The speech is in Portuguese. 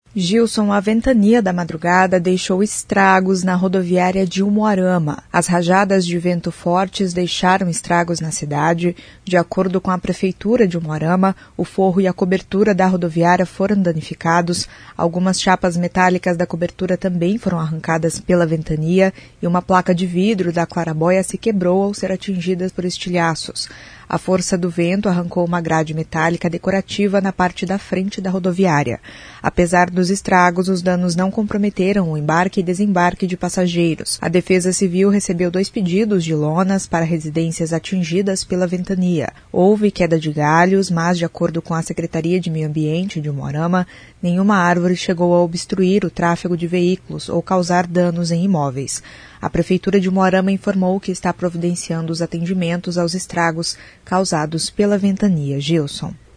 Gilson, a ventania da madrugada deixou estragos na rodoviária de Umuarama. As rajadas de vento fortes deixaram estragos na cidade. De acordo com a prefeitura de Umuarama, o forro e a cobertura da rodoviária foram danificados. Algumas chapas metálicas da cobertura também foram arrancadas pela ventania e uma placa de vidro da clarabóia se quebrou ao ser atingida por estilhaços. A força do vento arrancou uma grade metálica decorativa na parte da frente da rodoviária. Apesar dos estragos, os danos não comprometeram o embarque e desembarque de passageiros. A Defesa Civil recebeu 2 pedidos de lonas para residências atingidas pela ventania. Houve queda de galhos, mas, de acordo com a Secretaria de Meio Ambiente de Umuarama, nenhuma árvore chegou a obstruir o tráfego de veículos ou causar danos em imóveis. A Prefeitura de Umuarama informou que está providenciando os atendimentos aos estragos causados pela ventania. Gilson.